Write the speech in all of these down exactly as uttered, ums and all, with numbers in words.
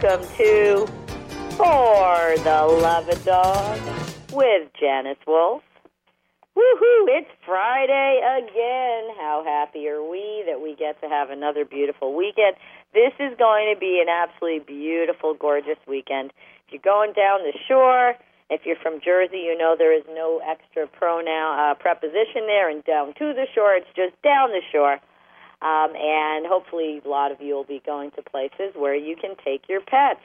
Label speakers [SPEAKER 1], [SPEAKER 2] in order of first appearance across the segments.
[SPEAKER 1] welcome to For the Love of Dog with Janice Wolf. Woohoo! It's Friday again. How happy are we that we get to have another beautiful weekend? This is going to be an absolutely beautiful, gorgeous weekend. If you're going down the shore, if you're from Jersey, you know there is no extra pronoun uh, preposition there, and down to the shore, it's just down the shore. Um, and hopefully a lot of you will be going to places where you can take your pets.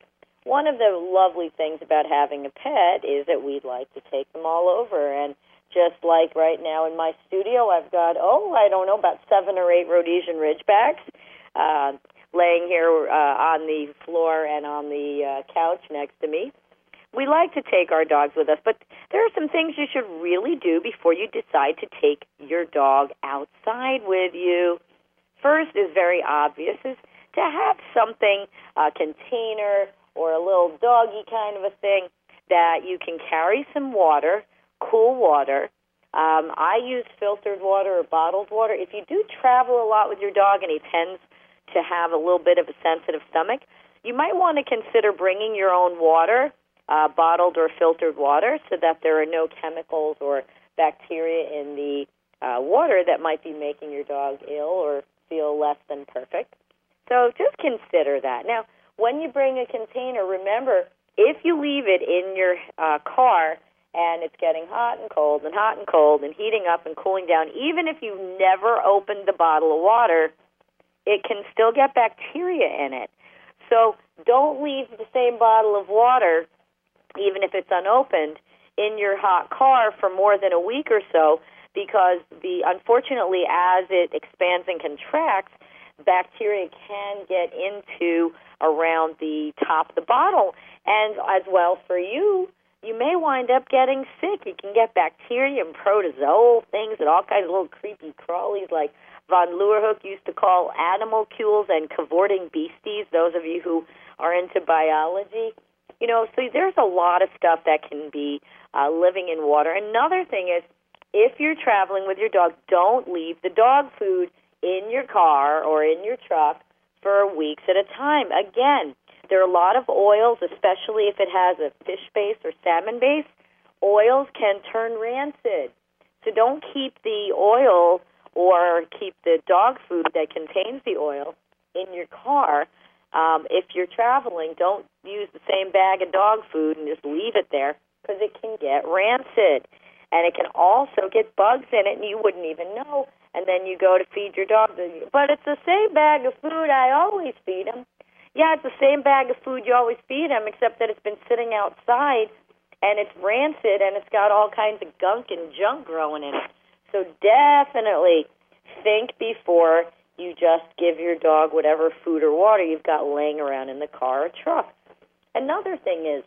[SPEAKER 1] One of the lovely things about having a pet is that we'd like to take them all over. And just like right now in my studio, I've got, oh, I don't know, about seven or eight Rhodesian Ridgebacks uh, laying here uh, on the floor and on the uh, couch next to me. We like to take our dogs with us, but there are some things you should really do before you decide to take your dog outside with you. First is very obvious, is to have something, a container or a little doggy kind of a thing that you can carry some water, cool water. Um, I use filtered water or bottled water. If you do travel a lot with your dog and he tends to have a little bit of a sensitive stomach, you might want to consider bringing your own water, uh, bottled or filtered water, so that there are no chemicals or bacteria in the uh, water that might be making your dog ill or feel less than perfect. So just consider that. Now, when you bring a container, remember, if you leave it in your uh, car and it's getting hot and cold and hot and cold and heating up and cooling down, even if you've never opened the bottle of water, it can still get bacteria in it. So don't leave the same bottle of water, even if it's unopened, in your hot car for more than a week or so, because the unfortunately, as it expands and contracts, bacteria can get into around the top of the bottle. And as well for you, you may wind up getting sick. You can get bacteria and protozoal things and all kinds of little creepy crawlies like Von Leeuwenhoek used to call animalcules and cavorting beasties, those of you who are into biology. You know, so there's a lot of stuff that can be uh, living in water. Another thing is, if you're traveling with your dog, don't leave the dog food in your car or in your truck for weeks at a time. Again, there are a lot of oils, especially if it has a fish base or salmon base. Oils can turn rancid. So don't keep the oil or keep the dog food that contains the oil in your car. Um, if you're traveling, don't use the same bag of dog food and just leave it there, because it can get rancid. And it can also get bugs in it, and you wouldn't even know. And then you go to feed your dog. But it's the same bag of food I always feed him. Yeah, it's the same bag of food you always feed him, except that it's been sitting outside, and it's rancid, and it's got all kinds of gunk and junk growing in it. So definitely think before you just give your dog whatever food or water you've got laying around in the car or truck. Another thing is,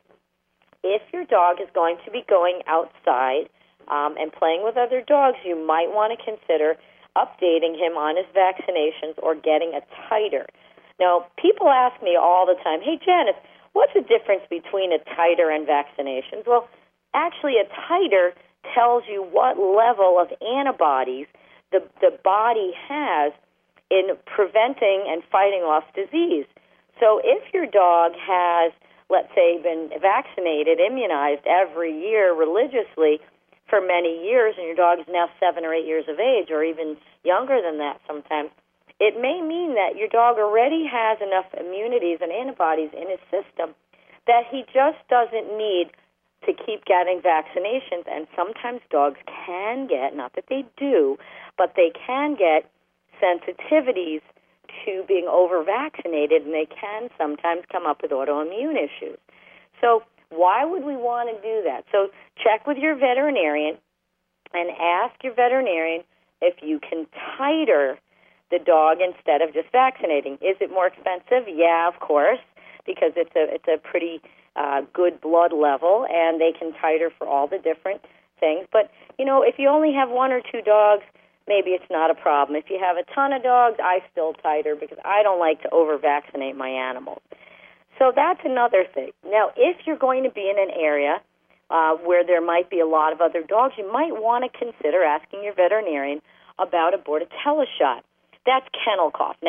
[SPEAKER 1] if your dog is going to be going outside um, and playing with other dogs, you might want to consider updating him on his vaccinations or getting a titer. Now, people ask me all the time, hey, Janice, what's the difference between a titer and vaccinations? Well, actually, a titer tells you what level of antibodies the, the body has in preventing and fighting off disease. So if your dog has, let's say, been vaccinated, immunized every year religiously for many years, and your dog is now seven or eight years of age, or even younger than that sometimes, it may mean that your dog already has enough immunities and antibodies in his system that he just doesn't need to keep getting vaccinations. And sometimes dogs can get, not that they do, but they can get sensitivities to being over-vaccinated, and they can sometimes come up with autoimmune issues. So why would we want to do that? So check with your veterinarian and ask your veterinarian if you can titer the dog instead of just vaccinating. Is it more expensive? Yeah, of course, because it's a it's a pretty uh, good blood level, and they can titer for all the different things. But, you know, if you only have one or two dogs, maybe it's not a problem. If you have a ton of dogs, I still titer because I don't like to over-vaccinate my animals. So that's another thing. Now, if you're going to be in an area uh, where there might be a lot of other dogs, you might want to consider asking your veterinarian about a Bordetella shot. That's kennel cough. Now,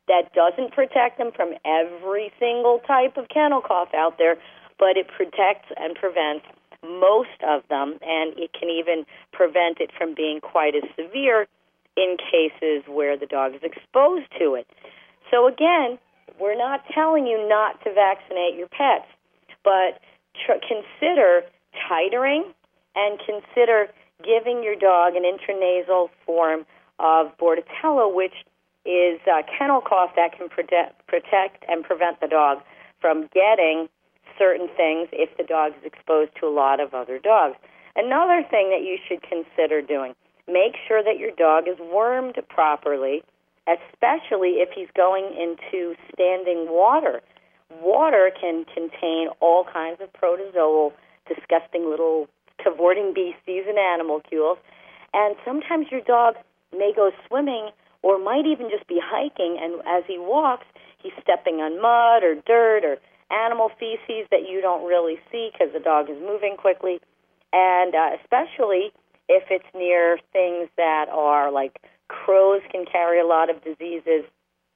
[SPEAKER 1] That doesn't protect them from every single type of kennel cough out there, but it protects and prevents most of them, and it can even prevent it from being quite as severe in cases where the dog is exposed to it. So again, we're not telling you not to vaccinate your pets, but tr- consider titering and consider giving your dog an intranasal form of Bordetella, which is uh, kennel cough that can protect, protect and prevent the dog from getting certain things if the dog is exposed to a lot of other dogs. Another thing that you should consider doing, make sure that your dog is wormed properly, especially if he's going into standing water. Water can contain all kinds of protozoal, disgusting little cavorting beasties and animalcules, and sometimes your dog may go swimming or might even just be hiking, and as he walks, he's stepping on mud or dirt or animal feces that you don't really see because the dog is moving quickly, and uh, especially if it's near things that are like crows can carry a lot of diseases,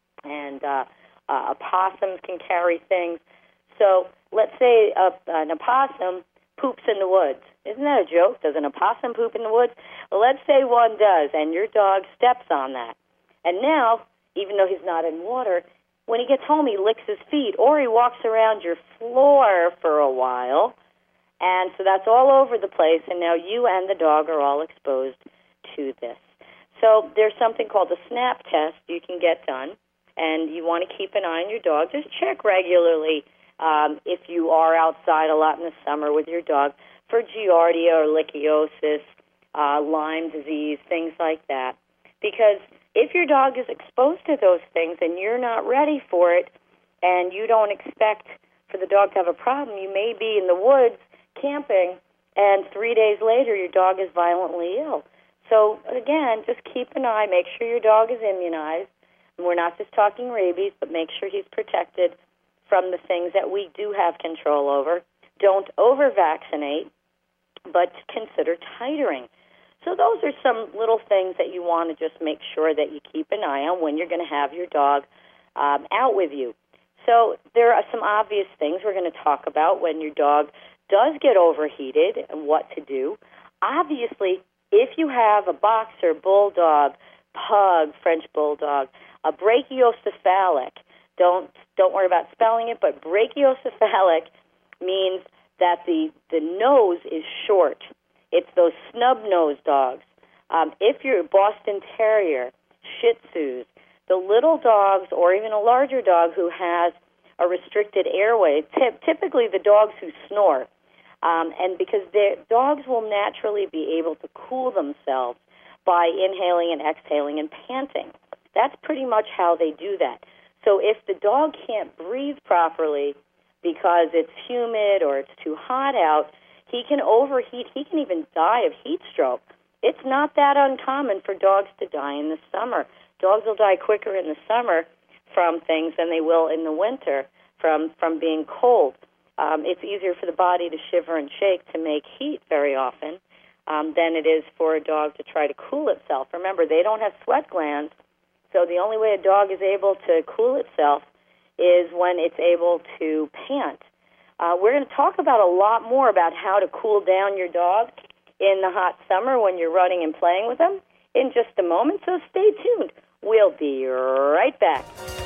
[SPEAKER 1] and uh, uh, opossums can carry things. So let's say a, an opossum poops in the woods. Isn't that a joke? Does an opossum poop in the woods? Well, let's say one does, and your dog steps on that. And now, even though he's not in water, when he gets home, he licks his feet, or he walks around your floor for a while, and so that's all over the place, and now you and the dog are all exposed to this. So there's something called a SNAP test you can get done, and you want to keep an eye on your dog. Just check regularly um, if you are outside a lot in the summer with your dog for Giardia or Lichiosis, uh, Lyme disease, things like that. Because if your dog is exposed to those things and you're not ready for it and you don't expect for the dog to have a problem, you may be in the woods camping and three days later your dog is violently ill. So, again, just keep an eye. Make sure your dog is immunized. And we're not just talking rabies, but make sure he's protected from the things that we do have control over. Don't over-vaccinate, but consider titering. So those are some little things that you want to just make sure that you keep an eye on when you're going to have your dog um, out with you. So there are some obvious things we're going to talk about when your dog does get overheated and what to do. Obviously, if you have a boxer, bulldog, pug, French bulldog, a brachiocephalic, don't don't worry about spelling it, but brachiocephalic means that the, the nose is short. It's those snub-nosed dogs. Um, if you're a Boston Terrier, Shih Tzus, the little dogs or even a larger dog who has a restricted airway, t- typically the dogs who snore, um, and because their dogs will naturally be able to cool themselves by inhaling and exhaling and panting. That's pretty much how they do that. So if the dog can't breathe properly because it's humid or it's too hot out, he can overheat. He can even die of heat stroke. It's not that uncommon for dogs to die in the summer. Dogs will die quicker in the summer from things than they will in the winter from, from being cold. Um, it's easier for the body to shiver and shake to make heat very often um, than it is for a dog to try to cool itself. Remember, they don't have sweat glands, so the only way a dog is able to cool itself is when it's able to pant. Uh, we're going to talk about a lot more about how to cool down your dog in the hot summer when you're running and playing with them in just a moment, so stay tuned. We'll be right back.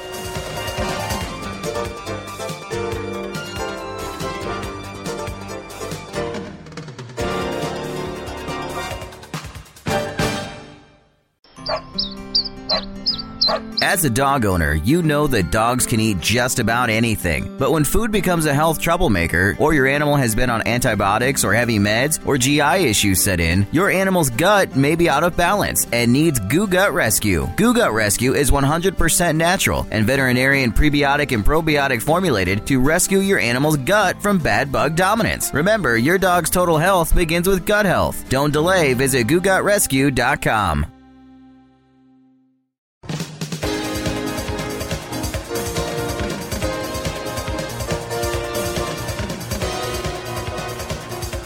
[SPEAKER 2] As a dog owner, you know that dogs can eat just about anything. But when food becomes a health troublemaker, or your animal has been on antibiotics or heavy meds, or G I issues set in, your animal's gut may be out of balance and needs Goo Gut Rescue. Goo Gut Rescue is one hundred percent natural and veterinarian prebiotic and probiotic formulated to rescue your animal's gut from bad bug dominance. Remember, your dog's total health begins with gut health. Don't delay. Visit goo gut rescue dot com.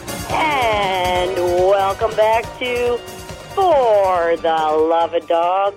[SPEAKER 1] Welcome back to For the Love of Dog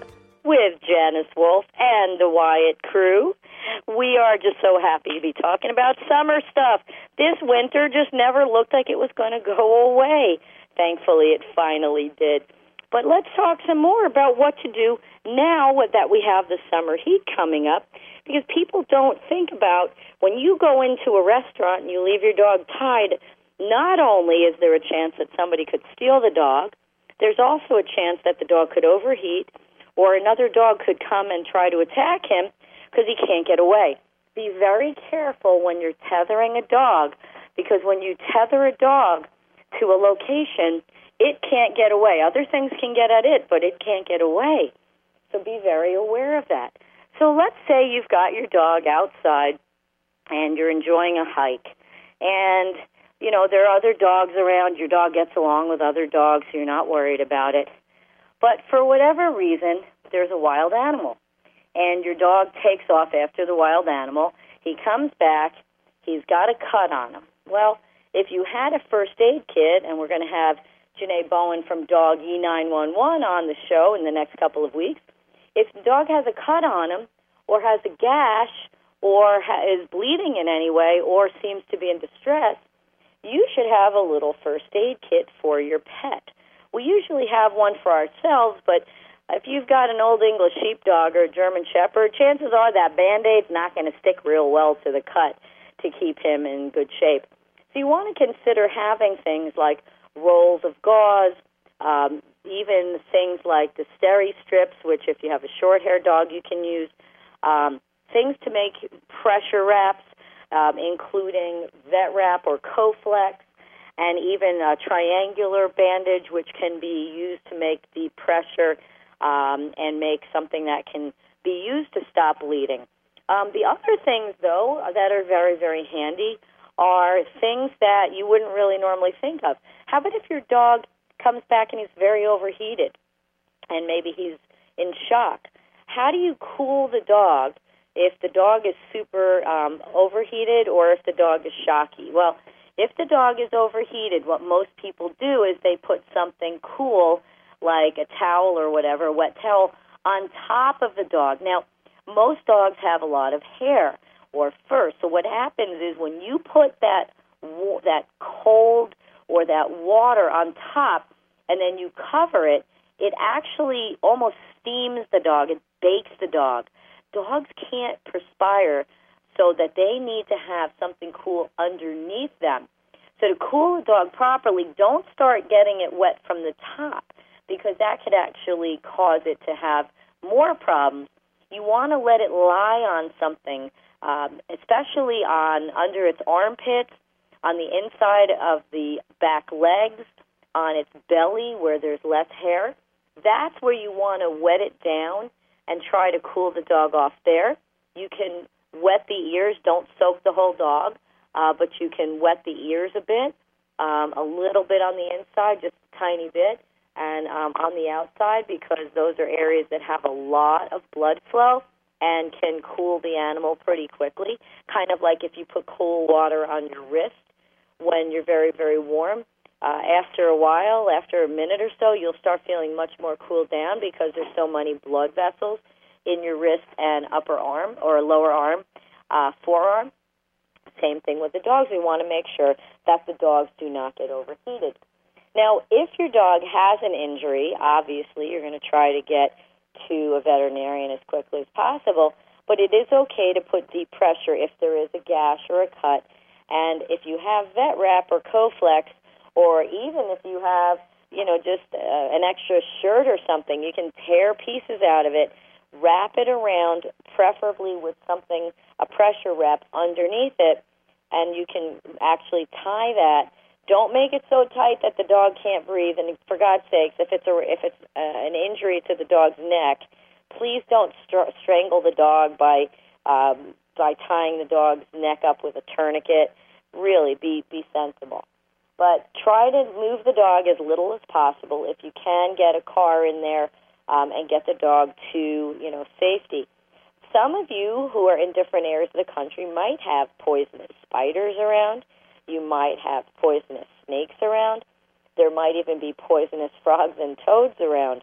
[SPEAKER 1] with Janice Wolf and the Wyatt crew. We are just so happy to be talking about summer stuff. This winter just never looked like it was going to go away. Thankfully, it finally did. But let's talk some more about what to do now that we have the summer heat coming up, because people don't think about when you go into a restaurant and you leave your dog tied, not only is there a chance that somebody could steal the dog, there's also a chance that the dog could overheat or another dog could come and try to attack him because he can't get away. Be very careful when you're tethering a dog, because when you tether a dog to a location, it can't get away. Other things can get at it, but it can't get away. So be very aware of that. So let's say you've got your dog outside and you're enjoying a hike, and you know there are other dogs around. Your dog gets along with other dogs, so you're not worried about it. But for whatever reason, there's a wild animal, and your dog takes off after the wild animal. He comes back. He's got a cut on him. Well, if you had a first aid kit, and we're going to have Janae Bowen from Dog E nine one one on the show in the next couple of weeks, if the dog has a cut on him or has a gash or ha- is bleeding in any way or seems to be in distress, you should have a little first aid kit for your pet. We usually have one for ourselves, but if you've got an old English sheepdog or a German shepherd, chances are that Band-Aid's not going to stick real well to the cut to keep him in good shape. So you want to consider having things like rolls of gauze, um, even things like the Steri strips, which if you have a short-haired dog you can use, um, things to make pressure wraps, um, including vet wrap or Coflex, and even a triangular bandage, which can be used to make the pressure um, and make something that can be used to stop bleeding. Um, the other things, though, that are very, very handy are things that you wouldn't really normally think of. How about if your dog comes back and he's very overheated and maybe he's in shock? How do you cool the dog if the dog is super um, overheated or if the dog is shocky? Well, if the dog is overheated, what most people do is they put something cool, like a towel or whatever, a wet towel, on top of the dog. Now, most dogs have a lot of hair or fur, so what happens is when you put that that cold or that water on top and then you cover it, it actually almost steams the dog. It bakes the dog. Dogs can't perspire, so that they need to have something cool underneath them. So to cool a dog properly, don't start getting it wet from the top, because that could actually cause it to have more problems. You want to let it lie on something, um, especially on under its armpits, on the inside of the back legs, on its belly where there's less hair. That's where you want to wet it down and try to cool the dog off there. You can wet the ears. Don't soak the whole dog, uh, but you can wet the ears a bit, um, a little bit on the inside, just a tiny bit, and um, on the outside, because those are areas that have a lot of blood flow and can cool the animal pretty quickly, kind of like if you put cold water on your wrist when you're very, very warm. Uh, after a while, after a minute or so, you'll start feeling much more cooled down because there's so many blood vessels in your wrist and upper arm or lower arm, uh, forearm. Same thing with the dogs. We want to make sure that the dogs do not get overheated. Now, if your dog has an injury, obviously you're going to try to get to a veterinarian as quickly as possible, but it is okay to put deep pressure if there is a gash or a cut. And if you have vet wrap or Coflex, or even if you have, you know, just uh, an extra shirt or something, you can tear pieces out of it, wrap it around, preferably with something, a pressure wrap underneath it, and you can actually tie that. Don't make it so tight that the dog can't breathe. And for God's sakes, if it's a, if it's uh, an injury to the dog's neck, please don't str- strangle the dog by um, by tying the dog's neck up with a tourniquet. Really, be be sensible. But try to move the dog as little as possible. If you can, get a car in there um, and get the dog to, you know, safety. Some of you who are in different areas of the country might have poisonous spiders around. You might have poisonous snakes around. There might even be poisonous frogs and toads around.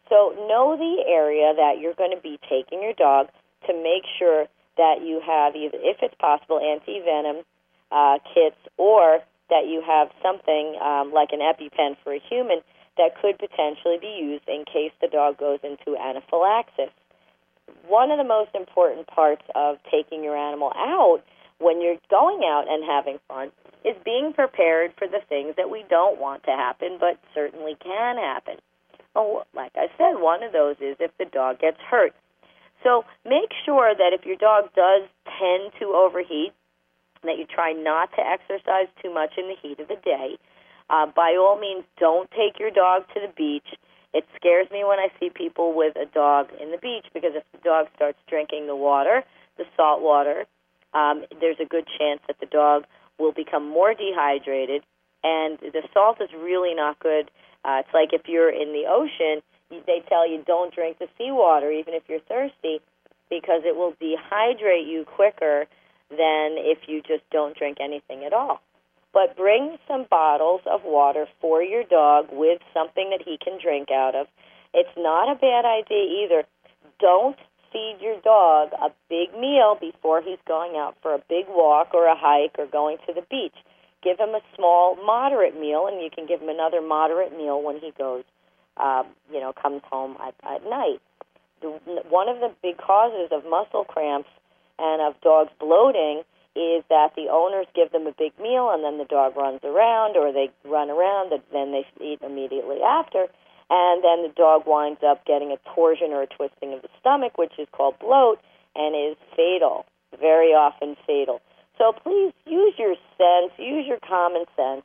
[SPEAKER 1] So know the area that you're going to be taking your dog to make sure that you have, either, if it's possible, anti-venom uh, kits, or that you have something um, like an EpiPen for a human that could potentially be used in case the dog goes into anaphylaxis. One of the most important parts of taking your animal out when you're going out and having fun is being prepared for the things that we don't want to happen but certainly can happen. Well, like I said, one of those is if the dog gets hurt. So make sure that if your dog does tend to overheat, that you try not to exercise too much in the heat of the day. Uh, by all means, don't take your dog to the beach. It scares me when I see people with a dog in the beach, because if the dog starts drinking the water, the salt water, um, there's a good chance that the dog will become more dehydrated, and the salt is really not good. Uh, it's like if you're in the ocean, they tell you don't drink the seawater, even if you're thirsty, because it will dehydrate you quicker than if you just don't drink anything at all. But bring some bottles of water for your dog with something that he can drink out of. It's not a bad idea either. Don't feed your dog a big meal before he's going out for a big walk or a hike or going to the beach. Give him a small, moderate meal, and you can give him another moderate meal when he goes, um, you know, comes home at, at night. The, one of the big causes of muscle cramps and of dogs bloating is that the owners give them a big meal, and then the dog runs around, or they run around, and then they eat immediately after, and then the dog winds up getting a torsion or a twisting of the stomach, which is called bloat, and is fatal, very often fatal. So please use your sense, use your common sense.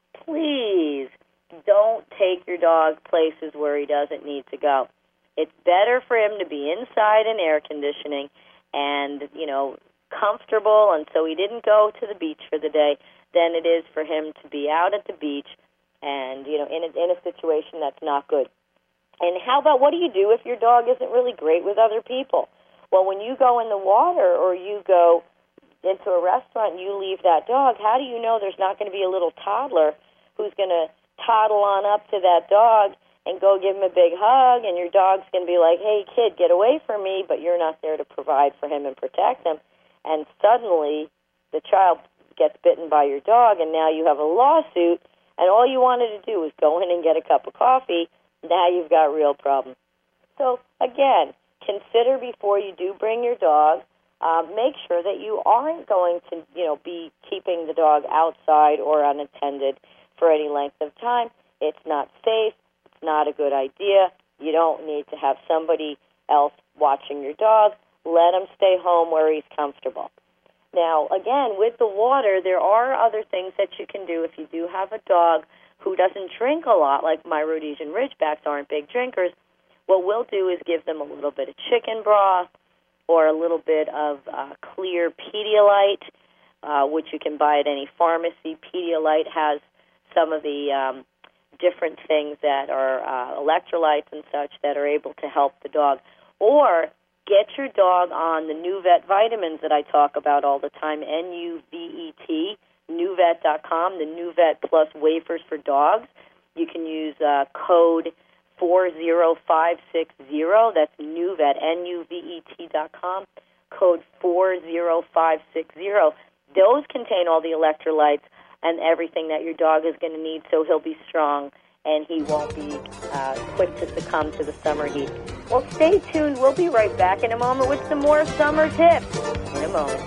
[SPEAKER 1] Please don't take your dog places where he doesn't need to go. It's better for him to be inside in air conditioning and, you know, comfortable, and so he didn't go to the beach for the day, than it is for him to be out at the beach and, you know, in a, in a situation that's not good. And how about, what do you do if your dog isn't really great with other people? Well, when you go in the water or you go into a restaurant and you leave that dog, how do you know there's not going to be a little toddler who's going to toddle on up to that dog and go give him a big hug, and your dog's going to be like, hey, kid, get away from me, but you're not there to provide for him and protect him. And suddenly the child gets bitten by your dog, and now you have a lawsuit, and all you wanted to do was go in and get a cup of coffee. Now you've got real problems. So, again, consider before you do bring your dog. Um, make sure that you aren't going to, you know, be keeping the dog outside or unattended for any length of time. It's not safe. It's not a good idea. You don't need to have somebody else watching your dog. Let him stay home where he's comfortable. Now, again, with the water, there are other things that you can do if you do have a dog who doesn't drink a lot, like my Rhodesian Ridgebacks aren't big drinkers. What we'll do is give them a little bit of chicken broth or a little bit of uh, clear Pedialyte, uh, which you can buy at any pharmacy. Pedialyte has some of the um, different things that are uh, electrolytes and such that are able to help the dog. Or get your dog on the NuVet vitamins that I talk about all the time, N U V E T, NuVet dot com, the NuVet Plus wafers for dogs. You can use uh, code four zero five six zero, that's NuVet, N U V E T dot com, code four zero five six zero. Those contain all the electrolytes and everything that your dog is going to need, so he'll be strong and he won't be uh, quick to succumb to the summer heat. Well, stay tuned. We'll be right back in a moment with some more summer tips. In a moment.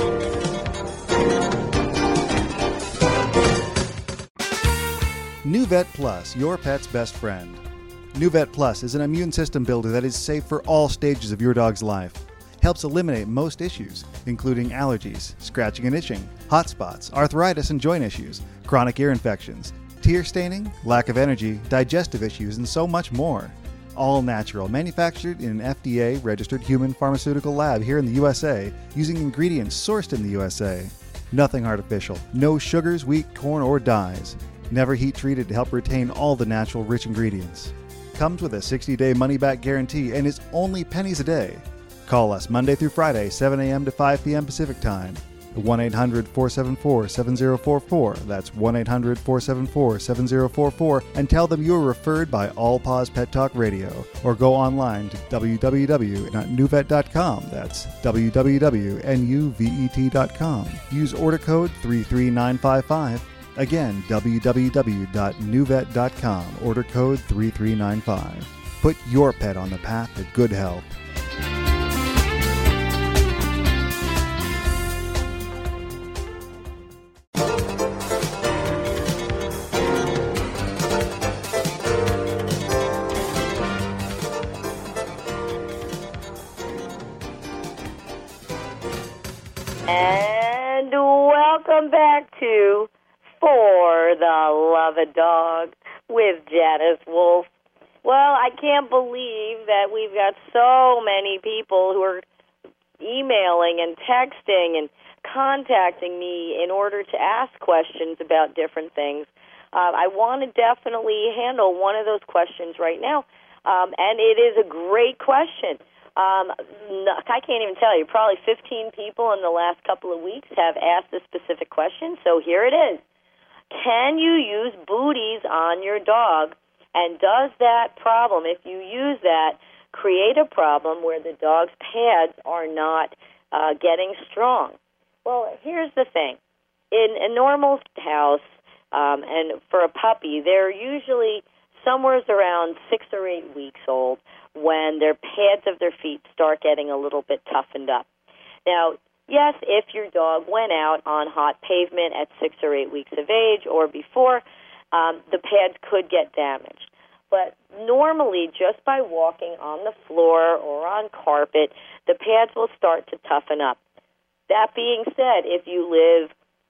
[SPEAKER 3] NuVet Plus, your pet's best friend. NuVet Plus is an immune system builder that is safe for all stages of your dog's life. Helps eliminate most issues, including allergies, scratching and itching, hot spots, arthritis and joint issues, chronic ear infections, tear staining, lack of energy, digestive issues, and so much more. All natural, manufactured in an F D A-registered human pharmaceutical lab here in the U S A, using ingredients sourced in the U S A. Nothing artificial, no sugars, wheat, corn, or dyes. Never heat treated to help retain all the natural rich ingredients. Comes with a sixty-day money-back guarantee and is only pennies a day. Call us Monday through Friday, seven a.m. to five p.m. Pacific Time. one eight hundred, four seven four, seven zero four four. That's one eight hundred, four seven four, seven zero four four. And tell them you were referred by All Paws Pet Talk Radio. Or go online to w w w dot nuvet dot com. That's w w w dot nuvet dot com. Use order code three three nine five five. Again, w w w dot nuvet dot com. Order code three three nine five. Put your pet on the path to good health.
[SPEAKER 1] And welcome back to For the Love of Dog with Janice Wolf. Well, I can't believe that we've got so many people who are emailing and texting and contacting me in order to ask questions about different things. Uh, I want to definitely handle one of those questions right now, um, and it is a great question. Um, I can't even tell you, probably fifteen people in the last couple of weeks have asked this specific question, so here it is. Can you use booties on your dog, and does that problem, if you use that, create a problem where the dog's pads are not uh, getting strong? Well, here's the thing. In a normal house, um, and for a puppy, they're usually somewhere around six or eight weeks old when their pads of their feet start getting a little bit toughened up. Now, yes, if your dog went out on hot pavement at six or eight weeks of age or before, um, the pads could get damaged. But normally, just by walking on the floor or on carpet, the pads will start to toughen up. That being said, if you live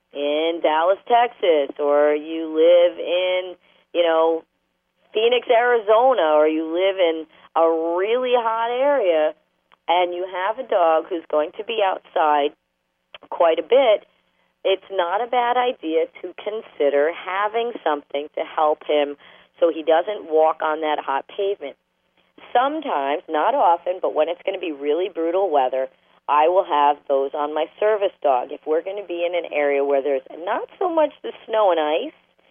[SPEAKER 1] in Dallas, Texas, or you live in, you know, Phoenix, Arizona, or you live in a really hot area, and you have a dog who's going to be outside quite a bit, it's not a bad idea to consider having something to help him so he doesn't walk on that hot pavement. Sometimes, not often, but when it's going to be really brutal weather, I will have those on my service dog. If we're going to be in an area where there's not so much the snow and ice,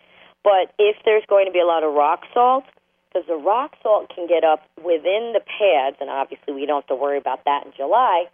[SPEAKER 1] but if there's going to be a lot of rock salt, because the rock salt can get up within the pads, and obviously we don't have to worry about that in July,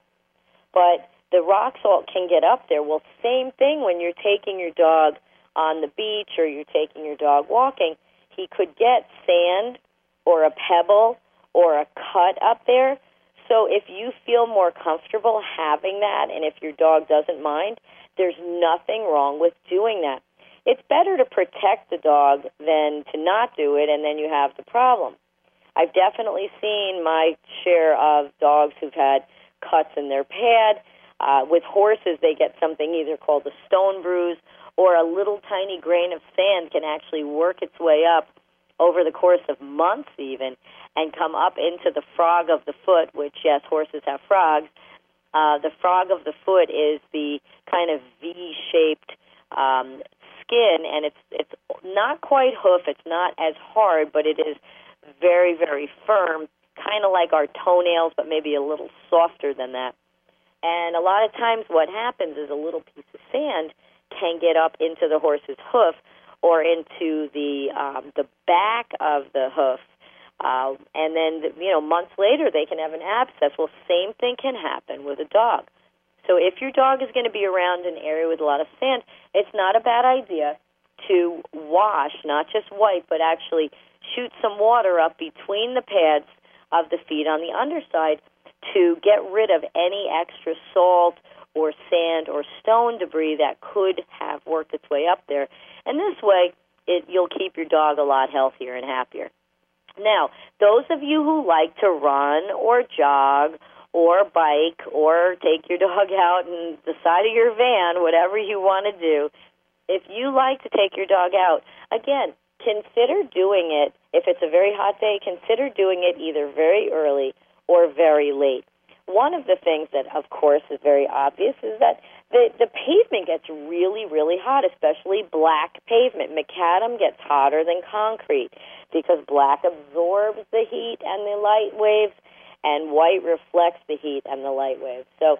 [SPEAKER 1] but the rock salt can get up there. Well, same thing when you're taking your dog on the beach or you're taking your dog walking. He could get sand or a pebble or a cut up there. So if you feel more comfortable having that, and if your dog doesn't mind, there's nothing wrong with doing that. It's better to protect the dog than to not do it, and then you have the problem. I've definitely seen my share of dogs who've had cuts in their pad. Uh, with horses, they get something either called a stone bruise, or a little tiny grain of sand can actually work its way up over the course of months even, and come up into the frog of the foot, which, yes, horses have frogs. Uh, the frog of the foot is the kind of V-shaped um, skin, and it's it's not quite hoof. It's not as hard, but it is very, very firm, kind of like our toenails, but maybe a little softer than that. And a lot of times what happens is a little piece of sand can get up into the horse's hoof or into the um, the back of the hoof. Uh, and then, you know, months later they can have an abscess. Well, same thing can happen with a dog. So if your dog is going to be around an area with a lot of sand, it's not a bad idea to wash, not just wipe, but actually shoot some water up between the pads of the feet on the underside to get rid of any extra salt or sand or stone debris that could have worked its way up there. And this way, it, you'll keep your dog a lot healthier and happier. Now, those of you who like to run or jog or bike or take your dog out in the side of your van, whatever you want to do, if you like to take your dog out, again, consider doing it. If it's a very hot day, consider doing it either very early or very late. One of the things that, of course, is very obvious is that the, the pavement gets really, really hot, especially black pavement. Macadam gets hotter than concrete because black absorbs the heat and the light waves, and white reflects the heat and the light waves. So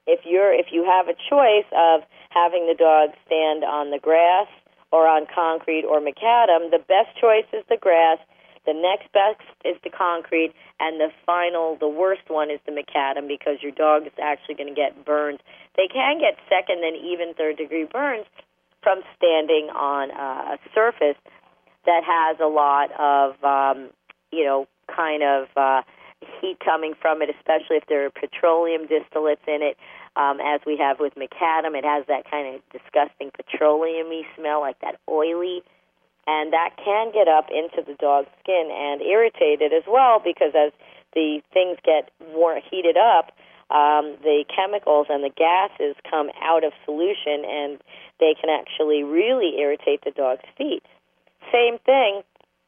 [SPEAKER 1] if you're if you have a choice of having the dog stand on the grass or on concrete or macadam, the best choice is the grass. The next best is the concrete, and the final, the worst one is the macadam, because your dog is actually going to get burns. They can get second and even third degree burns from standing on uh, a surface that has a lot of, um, you know, kind of uh, heat coming from it, especially if there are petroleum distillates in it. Um, as we have with macadam, it has that kind of disgusting petroleum-y smell, like that oily. And that can get up into the dog's skin and irritate it as well, because as the things get more heated up, um, the chemicals and the gases come out of solution, and they can actually really irritate the dog's feet. Same thing,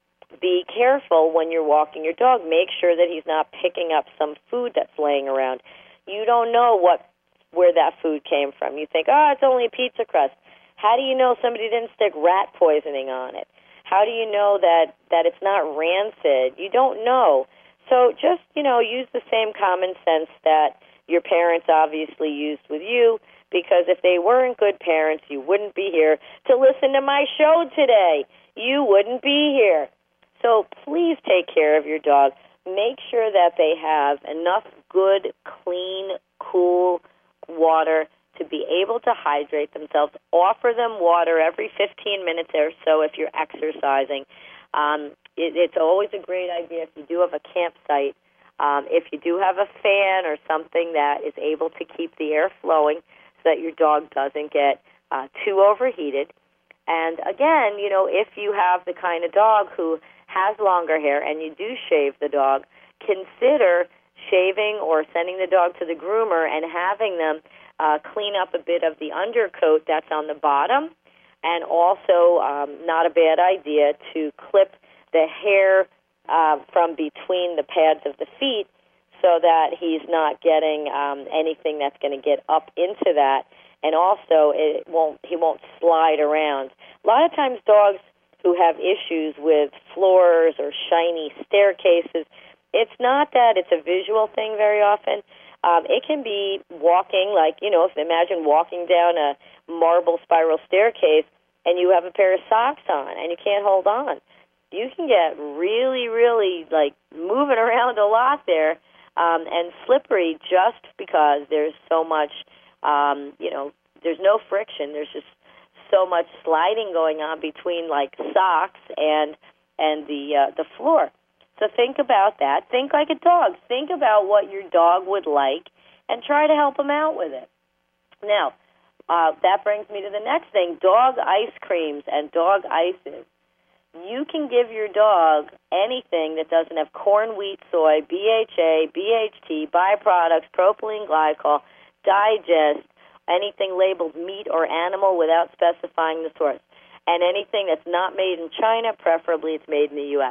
[SPEAKER 1] be careful when you're walking your dog. Make sure that he's not picking up some food that's laying around. You don't know what where that food came from. You think, oh, it's only a pizza crust. How do you know somebody didn't stick rat poisoning on it? How do you know that, that it's not rancid? You don't know. So just, you know, use the same common sense that your parents obviously used with you, because if they weren't good parents, you wouldn't be here to listen to my show today. You wouldn't be here. So please take care of your dog. Make sure that they have enough good, clean, cool water to be able to hydrate themselves. Offer them water every fifteen minutes or so if you're exercising. Um, it, it's always a great idea if you do have a campsite, um, if you do have a fan or something that is able to keep the air flowing so that your dog doesn't get uh, too overheated. And again, you know, if you have the kind of dog who has longer hair and you do shave the dog, consider shaving or sending the dog to the groomer and having them Uh, clean up a bit of the undercoat that's on the bottom, and also um, not a bad idea to clip the hair uh, from between the pads of the feet so that he's not getting um, anything that's going to get up into that, and also it won't he won't slide around. A lot of times dogs who have issues with floors or shiny staircases, it's not that it's a visual thing very often. Um, it can be walking, like, you know, if imagine walking down a marble spiral staircase and you have a pair of socks on and you can't hold on. You can get really, really, like, moving around a lot there um, and slippery just because there's so much, um, you know, there's no friction. There's just so much sliding going on between, like, socks and and the uh, the floor. So think about that. Think like a dog. Think about what your dog would like and try to help him out with it. Now, uh, that brings me to the next thing, dog ice creams and dog ices. You can give your dog anything that doesn't have corn, wheat, soy, B H A, B H T, byproducts, propylene glycol, digest, anything labeled meat or animal without specifying the source, and anything that's not made in China, preferably it's made in the U S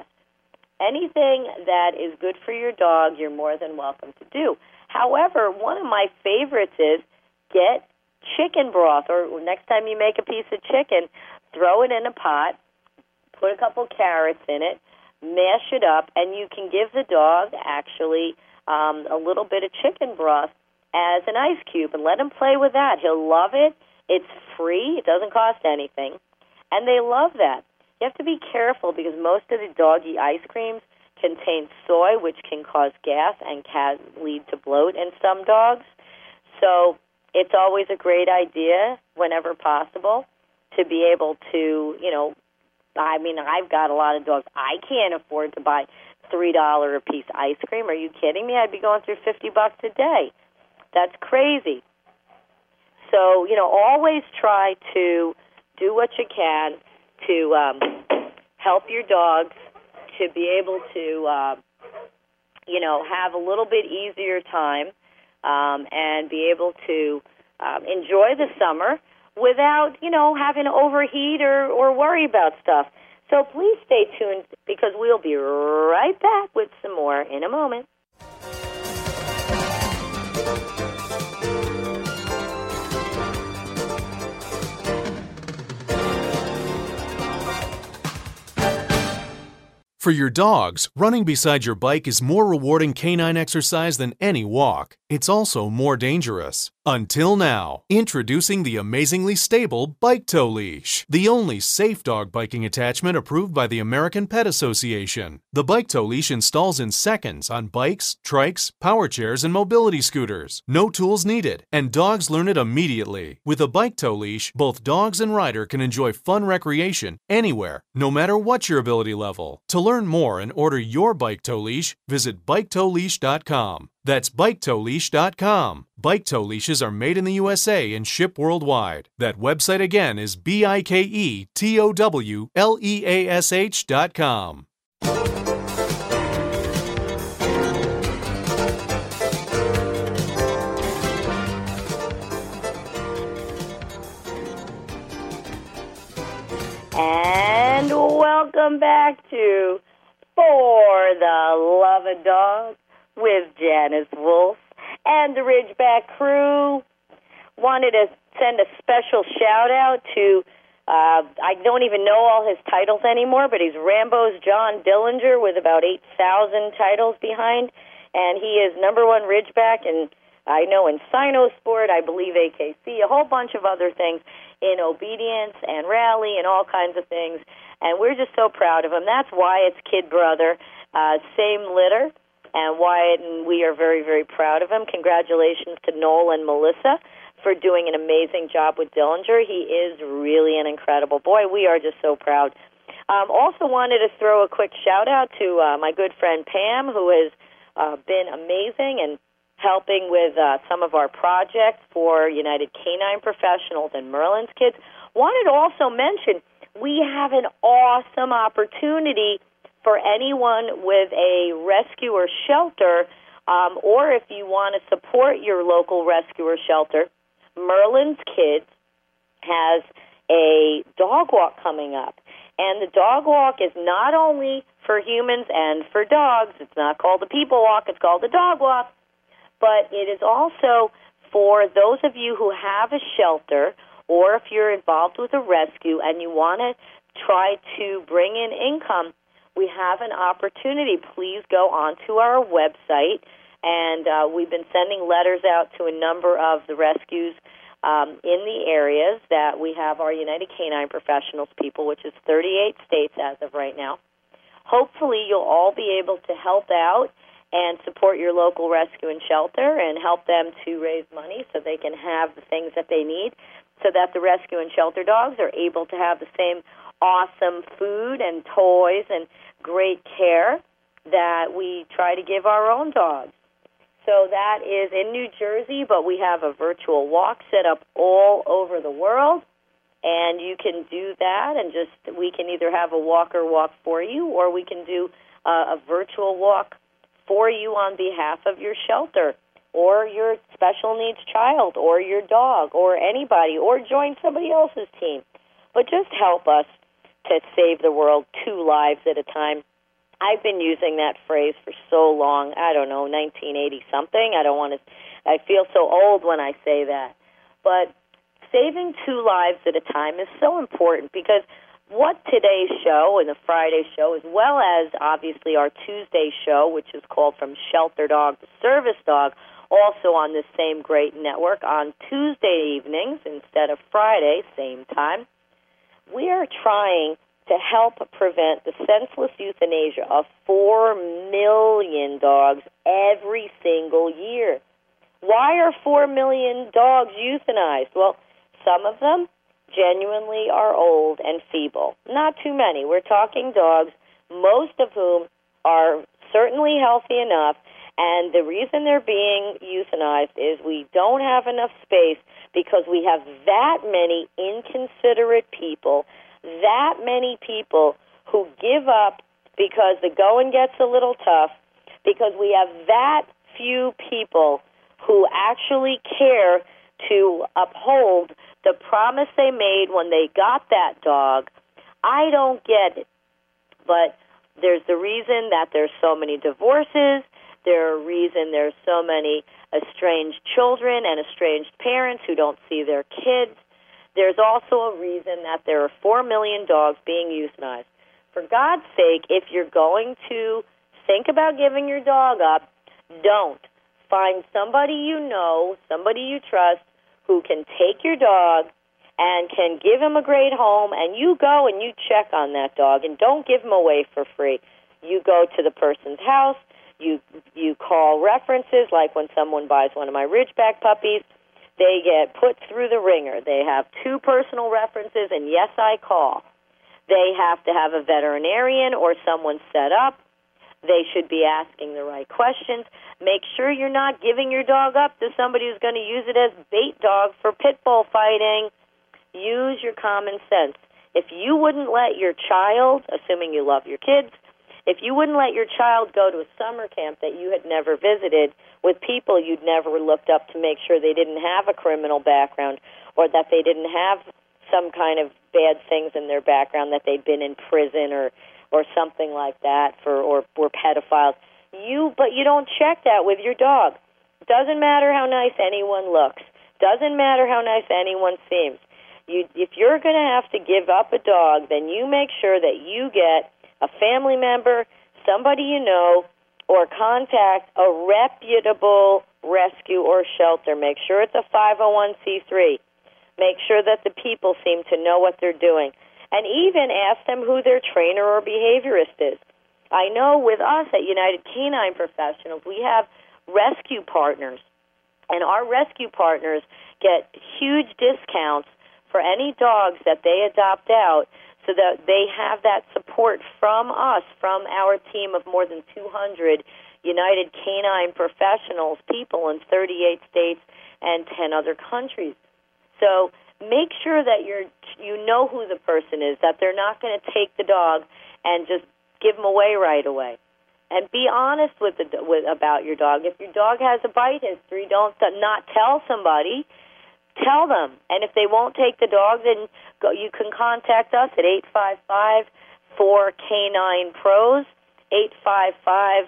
[SPEAKER 1] Anything that is good for your dog, you're more than welcome to do. However, one of my favorites is get chicken broth, or next time you make a piece of chicken, throw it in a pot, put a couple carrots in it, mash it up, and you can give the dog actually um, a little bit of chicken broth as an ice cube and let him play with that. He'll love it. It's free. It doesn't cost anything, and they love that. You have to be careful because most of the doggy ice creams contain soy, which can cause gas and can lead to bloat in some dogs. So it's always a great idea, whenever possible, to be able to, you know, I mean, I've got a lot of dogs. I can't afford to buy three dollars a piece ice cream. Are you kidding me? I'd be going through fifty bucks a day. That's crazy. So, you know, always try to do what you can to um, help your dogs to be able to, uh, you know, have a little bit easier time um, and be able to um, enjoy the summer without, you know, having to overheat or, or worry about stuff. So please stay tuned because we'll be right back with some more in a moment.
[SPEAKER 4] For your dogs, running beside your bike is more rewarding canine exercise than any walk. It's also more dangerous. Until now, introducing the amazingly stable Bike Tow Leash, the only safe dog biking attachment approved by the American Pet Association. The Bike Tow Leash installs in seconds on bikes, trikes, power chairs, and mobility scooters. No tools needed, and dogs learn it immediately. With a Bike Tow Leash, both dogs and rider can enjoy fun recreation anywhere, no matter what your ability level. To learn more and order your Bike Tow Leash, visit bike tow leash dot com. That's bike tow leash dot com. Bike Tow Leashes are made in the U S A and ship worldwide. That website again is B I K E T O W L E A S H dot com.
[SPEAKER 1] And welcome back to For the Love of Dogs with Janice Wolf and the Ridgeback crew. Wanted to send a special shout-out to, uh, I don't even know all his titles anymore, but he's Rambo's John Dillinger with about eight thousand titles behind, and he is number one Ridgeback, and I know in Cynosport, I believe A K C, a whole bunch of other things in obedience and rally and all kinds of things, and we're just so proud of him. That's Wyatt's kid brother, uh, same litter. And Wyatt and we are very, very proud of him. Congratulations to Noel and Melissa for doing an amazing job with Dillinger. He is really an incredible boy. We are just so proud. Um, also wanted to throw a quick shout-out to uh, my good friend Pam, who has uh, been amazing and helping with uh, some of our projects for United Canine Professionals and Merlin's Kids. Wanted to also mention we have an awesome opportunity for anyone with a rescue or shelter, um, or if you want to support your local rescue or shelter, Merlin's Kids has a dog walk coming up. And the dog walk is not only for humans and for dogs. It's not called the people walk. It's called the dog walk. But it is also for those of you who have a shelter, or if you're involved with a rescue and you want to try to bring in income, we have an opportunity. Please go onto our website, and uh, we've been sending letters out to a number of the rescues um, in the areas that we have our United Canine Professionals people, which is thirty-eight states as of right now. Hopefully you'll all be able to help out and support your local rescue and shelter and help them to raise money so they can have the things that they need so that the rescue and shelter dogs are able to have the same awesome food and toys and great care that we try to give our own dogs. So that is in New Jersey, but we have a virtual walk set up all over the world, and you can do that, and just we can either have a walker walk for you, or we can do uh, a virtual walk for you on behalf of your shelter or your special needs child or your dog or anybody, or join somebody else's team. But just help us to save the world two lives at a time. I've been using that phrase for so long. I don't know, nineteen eighty something. I don't want to, I feel so old when I say that. But saving two lives at a time is so important, because what today's show and the Friday show, as well as obviously our Tuesday show, which is called From Shelter Dog to Service Dog, also on this same great network on Tuesday evenings instead of Friday, same time, we are trying to help prevent the senseless euthanasia of four million dogs every single year. Why are four million dogs euthanized? Well, some of them genuinely are old and feeble. Not too many. We're talking dogs, most of whom are certainly healthy enough, and the reason they're being euthanized is we don't have enough space because we have that many inconsiderate people, that many people who give up because the going gets a little tough, because we have that few people who actually care to uphold the promise they made when they got that dog. I don't get it. But there's the reason that there's so many divorces. There's a reason there's so many estranged children and estranged parents who don't see their kids. There's also a reason that there are four million dogs being euthanized. For God's sake, if you're going to think about giving your dog up, don't. find somebody you know, somebody you trust, who can take your dog and can give him a great home, and you go and you check on that dog, and don't give him away for free. You go to the person's house, you you call references, like when someone buys one of my Ridgeback puppies, they get put through the ringer. They have two personal references, and yes, I call. They have to have a veterinarian or someone set up. They should be asking the right questions. Make sure you're not giving your dog up to somebody who's going to use it as bait dog for pit bull fighting. Use your common sense. If you wouldn't let your child, assuming you love your kids, if you wouldn't let your child go to a summer camp that you had never visited with people you'd never looked up to make sure they didn't have a criminal background or that they didn't have some kind of bad things in their background, that they'd been in prison or or something like that, for or were pedophiles. You, but you don't check that with your dog. Doesn't matter how nice anyone looks. Doesn't matter how nice anyone seems. You, if you're going to have to give up a dog, then you make sure that you get a family member, somebody you know, or contact a reputable rescue or shelter. Make sure it's a five oh one c three. Make sure that the people seem to know what they're doing. And even ask them who their trainer or behaviorist is. I know with us at United Canine Professionals, we have rescue partners. And our rescue partners get huge discounts for any dogs that they adopt out so that they have that support from us, from our team of more than two hundred United Canine Professionals people in thirty-eight states and ten other countries. So make sure that you're, you know who the person is, that they're not going to take the dog and just give them away right away. And be honest with the with about your dog. If your dog has a bite history, don't not tell somebody. Tell them. And if they won't take the dog, then go, you can contact us at eight five five, four K nine P R O S, eight five five,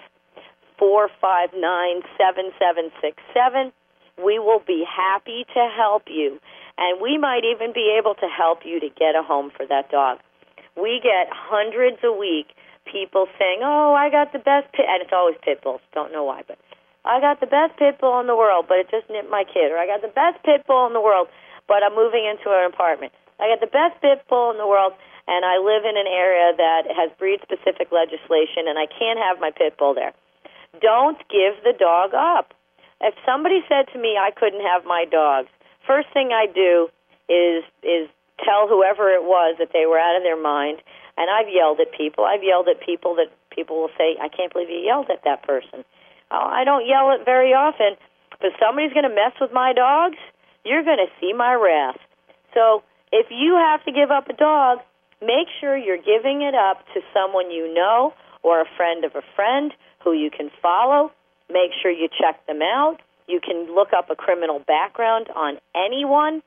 [SPEAKER 1] four five nine, seven seven six seven. We will be happy to help you. And we might even be able to help you to get a home for that dog. We get hundreds a week, people saying, oh, I got the best pit, and it's always pit bulls, don't know why, but I got the best pit bull in the world, but it just nipped my kid. Or I got the best pit bull in the world, but I'm moving into an apartment. I got the best pit bull in the world, and I live in an area that has breed-specific legislation, and I can't have my pit bull there. Don't give the dog up. If somebody said to me I couldn't have my dogs, first thing I do is is tell whoever it was that they were out of their mind. And I've yelled at people. I've yelled at people that people will say, I can't believe you yelled at that person. Oh, I don't yell it very often. But if somebody's going to mess with my dogs, you're going to see my wrath. So if you have to give up a dog, make sure you're giving it up to someone you know or a friend of a friend who you can follow. Make sure you check them out. You can look up a criminal background on anyone.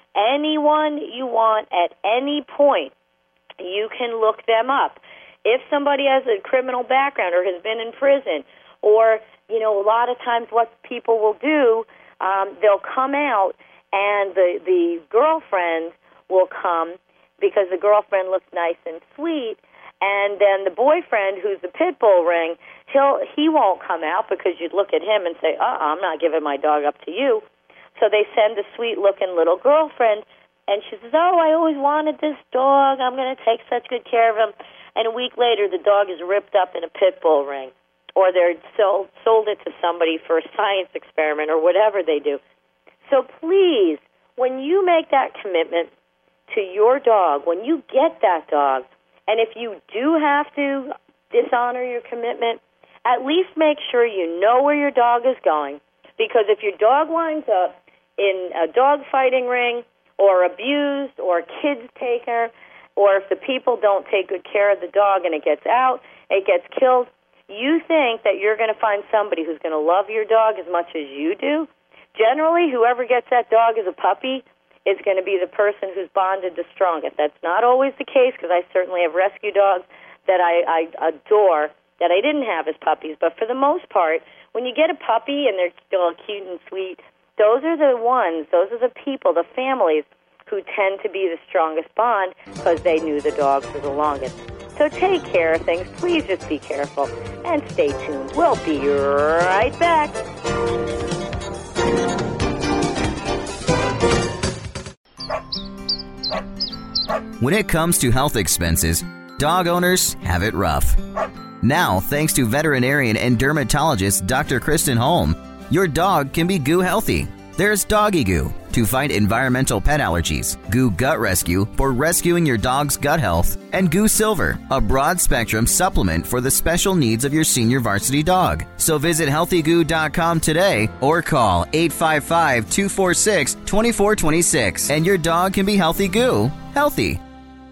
[SPEAKER 1] Anyone you want at any point, you can look them up. If somebody has a criminal background or has been in prison, or, you know, a lot of times what people will do, um, they'll come out and the, the girlfriend will come because the girlfriend looks nice and sweet, and then the boyfriend, who's the pit bull ring, he'll, he won't come out because you'd look at him and say, uh-uh, I'm not giving my dog up to you. So they send a sweet-looking little girlfriend, and she says, oh, I always wanted this dog. I'm going to take such good care of him. And a week later, the dog is ripped up in a pit bull ring, or they're sold, sold it to somebody for a science experiment or whatever they do. So please, when you make that commitment to your dog, when you get that dog, and if you do have to dishonor your commitment, at least make sure you know where your dog is going. Because if your dog winds up in a dog fighting ring or abused or kids take her, or if the people don't take good care of the dog and it gets out, it gets killed, you think that you're going to find somebody who's going to love your dog as much as you do. Generally, whoever gets that dog as a puppy is going to be the person who's bonded the strongest. That's not always the case, because I certainly have rescue dogs that I, I adore that I didn't have as puppies. But for the most part, when you get a puppy and they're still cute and sweet, those are the ones, those are the people, the families who tend to be the strongest bond because they knew the dog for the longest. So take care of things. Please just be careful and stay tuned. We'll be right back.
[SPEAKER 2] When it comes to health expenses, dog owners have it rough. Now, thanks to veterinarian and dermatologist Doctor Kristen Holm, your dog can be goo healthy. There's Doggy Goo to fight environmental pet allergies, Goo Gut Rescue for rescuing your dog's gut health, and Goo Silver, a broad-spectrum supplement for the special needs of your senior varsity dog. So visit healthy goo dot com today or call eight five five, two four six, two four two six and your dog can be healthy goo, healthy.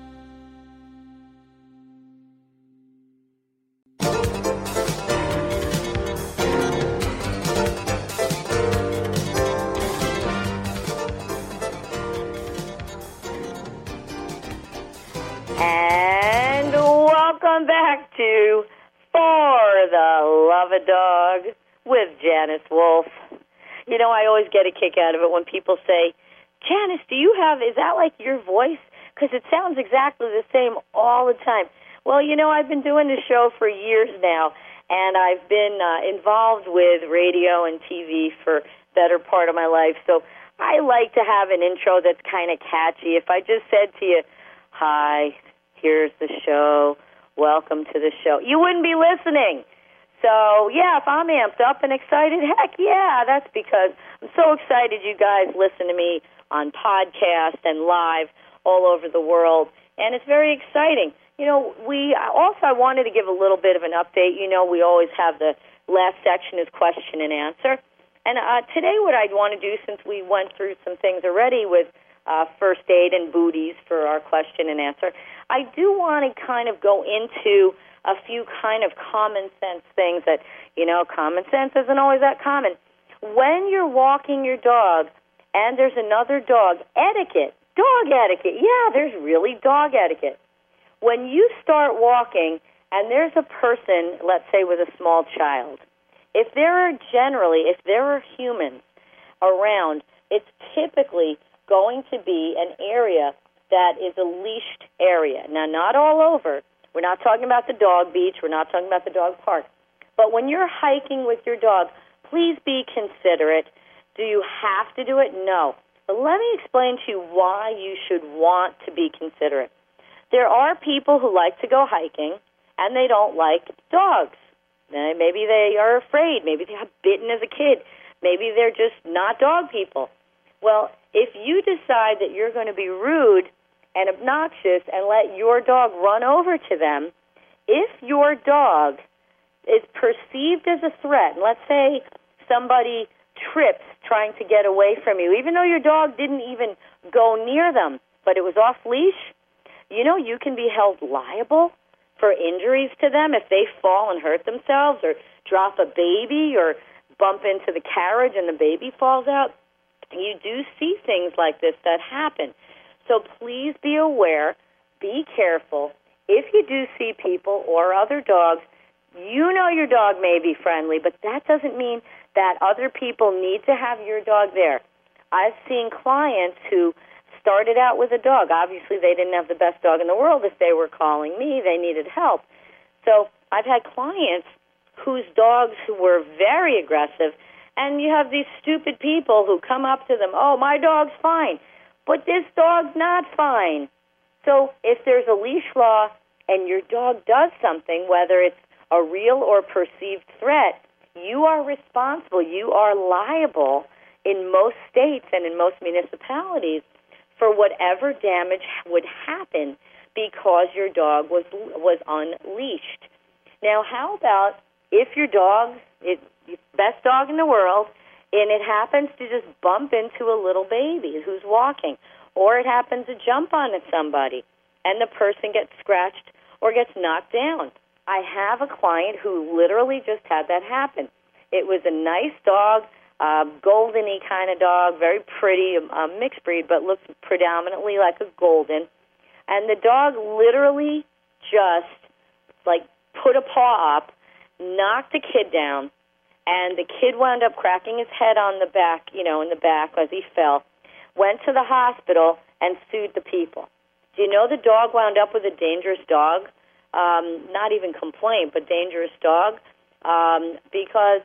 [SPEAKER 1] And welcome back to For the Love of Dog with Janice Wolf. You know, I always get a kick out of it when people say, Janice, do you have, is that like your voice? Because it sounds exactly the same all the time. Well, you know, I've been doing this show for years now, and I've been uh, involved with radio and T V for better part of my life. So I like to have an intro that's kind of catchy. If I just said to you, hi, here's the show, welcome to the show, you wouldn't be listening. So, yeah, if I'm amped up and excited, heck yeah, that's because I'm so excited you guys listen to me on podcast and live all over the world, and it's very exciting. You know, we also, I wanted to give a little bit of an update. You know, we always have the last section is question and answer. And uh, today what I'd want to do, since we went through some things already with uh, first aid and booties for our question and answer, I do want to kind of go into a few kind of common sense things that, you know, common sense isn't always that common. When you're walking your dog and there's another dog, etiquette, dog etiquette, yeah, there's really dog etiquette. When you start walking and there's a person, let's say with a small child, if there are generally, if there are humans around, it's typically going to be an area that is a leashed area. Now, not all over. We're not talking about the dog beach. We're not talking about the dog park. But when you're hiking with your dog, please be considerate. Do you have to do it? No. But let me explain to you why you should want to be considerate. There are people who like to go hiking, and they don't like dogs. Maybe they are afraid. Maybe they got bitten as a kid. Maybe they're just not dog people. Well, if you decide that you're going to be rude and obnoxious and let your dog run over to them, if your dog is perceived as a threat, and let's say somebody trips trying to get away from you, even though your dog didn't even go near them, but it was off leash, you know you can be held liable for injuries to them if they fall and hurt themselves or drop a baby or bump into the carriage and the baby falls out. You do see things like this that happen. So please be aware, be careful. If you do see people or other dogs, you know your dog may be friendly, but that doesn't mean that other people need to have your dog there. I've seen clients who started out with a dog. Obviously, they didn't have the best dog in the world. If they were calling me, they needed help. So I've had clients whose dogs were very aggressive, and you have these stupid people who come up to them, oh, my dog's fine, but this dog's not fine. So if there's a leash law and your dog does something, whether it's a real or perceived threat, you are responsible. You are liable in most states and in most municipalities for whatever damage would happen because your dog was was unleashed. Now, how about if your dog is the best dog in the world, and it happens to just bump into a little baby who's walking, or it happens to jump onto somebody, and the person gets scratched or gets knocked down? I have a client who literally just had that happen. It was a nice dog, uh, golden-y kind of dog, very pretty, a mixed breed, but looks predominantly like a golden. And the dog literally just, like, put a paw up, knocked the kid down, and the kid wound up cracking his head on the back, you know, in the back as he fell, went to the hospital, and sued the people. Do you know the dog wound up with a dangerous dog? Um, not even complaint, but dangerous dog, um, because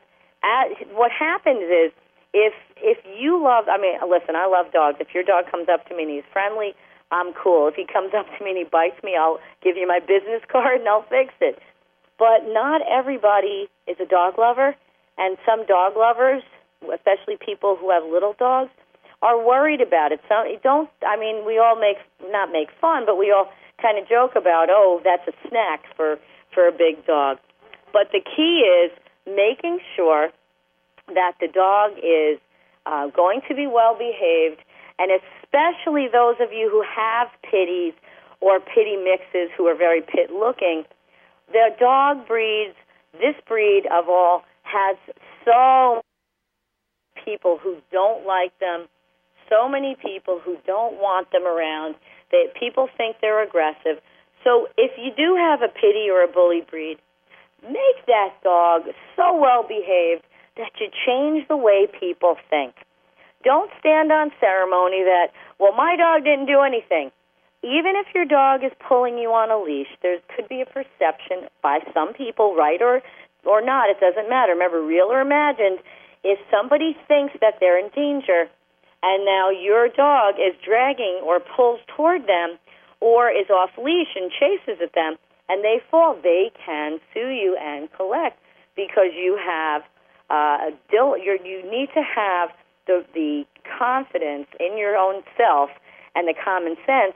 [SPEAKER 1] at, what happens is if if you love, I mean, listen, I love dogs. If your dog comes up to me and he's friendly, I'm cool. If he comes up to me and he bites me, I'll give you my business card and I'll fix it. But not everybody is a dog lover, and some dog lovers, especially people who have little dogs, are worried about it. So don't, I mean, we all make, not make fun, but we all kind of joke about, oh, that's a snack for, for a big dog. But the key is making sure that the dog is uh, going to be well behaved, and especially those of you who have pitties or pitty mixes who are very pit looking, the dog breeds, this breed of all, has so many people who don't like them, so many people who don't want them around, that people think they're aggressive. So if you do have a pitty or a bully breed, make that dog so well behaved that you change the way people think. Don't stand on ceremony that, well, my dog didn't do anything. Even if your dog is pulling you on a leash, there could be a perception by some people, right or or not, it doesn't matter. Remember, real or imagined, if somebody thinks that they're in danger and now your dog is dragging or pulls toward them or is off leash and chases at them and they fall, they can sue you and collect because you have uh, you're, you need to have the, the confidence in your own self and the common sense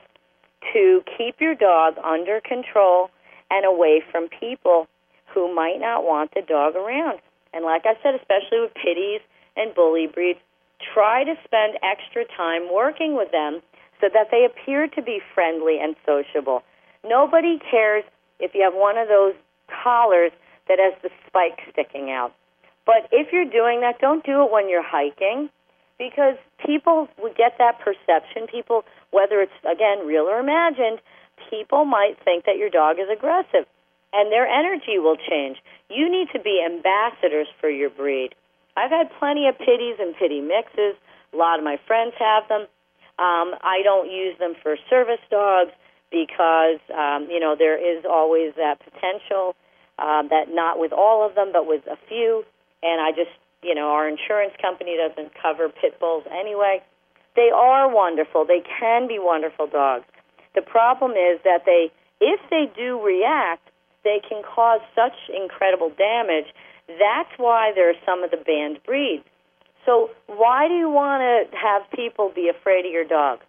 [SPEAKER 1] to keep your dog under control and away from people who might not want the dog around. And like I said, especially with pitties and bully breeds, try to spend extra time working with them so that they appear to be friendly and sociable. Nobody cares if you have one of those collars that has the spike sticking out. But if you're doing that, don't do it when you're hiking, because people would get that perception. People, whether it's, again, real or imagined, people might think that your dog is aggressive, and their energy will change. You need to be ambassadors for your breed. I've had plenty of pitties and pitty mixes. A lot of my friends have them. Um, I don't use them for service dogs because, um, you know, there is always that potential uh, that not with all of them, but with a few. And I just, you know, our insurance company doesn't cover pit bulls anyway. They are wonderful. They can be wonderful dogs. The problem is that they, if they do react, they can cause such incredible damage. That's why there are some of the banned breeds. So why do you want to have people be afraid of your dog?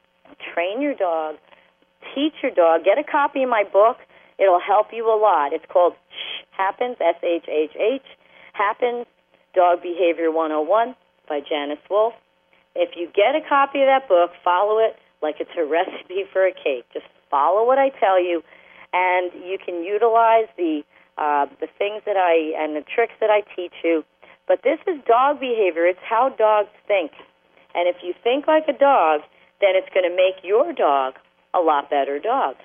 [SPEAKER 1] Train your dog. Teach your dog. Get a copy of my book. It'll help you a lot. It's called Shh Happens, S H H H, Happens, Dog Behavior one oh one by Janice Wolf. If you get a copy of that book, follow it like it's a recipe for a cake. Just follow what I tell you, and you can utilize the uh, the things that I and the tricks that I teach you. But this is dog behavior. It's how dogs think. And if you think like a dog, then it's going to make your dog a lot better dog.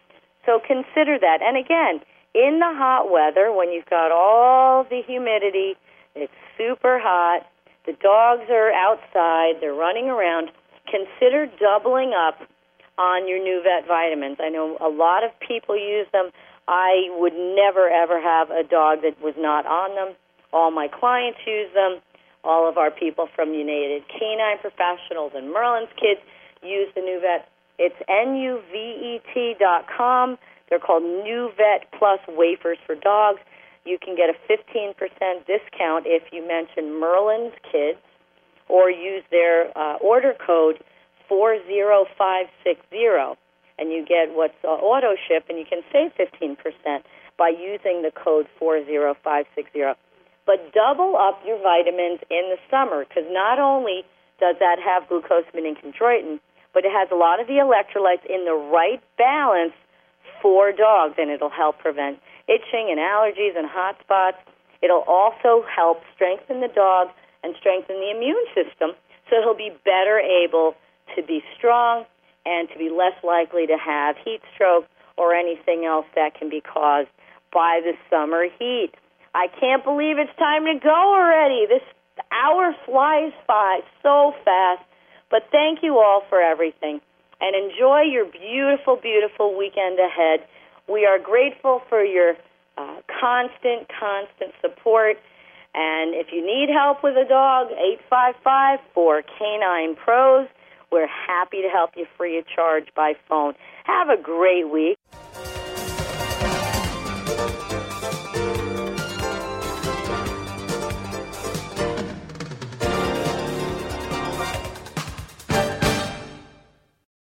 [SPEAKER 1] So consider that. And again, in the hot weather, when you've got all the humidity, it's super hot, the dogs are outside, they're running around, consider doubling up on your NuVet vitamins. I know a lot of people use them. I would never, ever have a dog that was not on them. All my clients use them. All of our people from United Canine Professionals and Merlin's Kids use the NuVet. It's N U V E T dot com. They're called NuVet Plus Wafers for Dogs. You can get a fifteen percent discount if you mention Merlin's Kids or use their uh, order code four zero five six zero. And you get what's uh, auto ship, and you can save fifteen percent by using the code four zero five six zero. But double up your vitamins in the summer, because not only does that have glucosamine and chondroitin, but it has a lot of the electrolytes in the right balance for dogs, and it'll help prevent itching and allergies and hot spots. It'll also help strengthen the dog and strengthen the immune system, so he'll be better able to be strong and to be less likely to have heat stroke or anything else that can be caused by the summer heat. I can't believe it's time to go already. This hour flies by so fast. But thank you all for everything. And enjoy your beautiful, beautiful weekend ahead. We are grateful for your uh, constant, constant support. And if you need help with a dog, eight five five, four, Canine Pros. We're happy to help you free of charge by phone. Have a great week.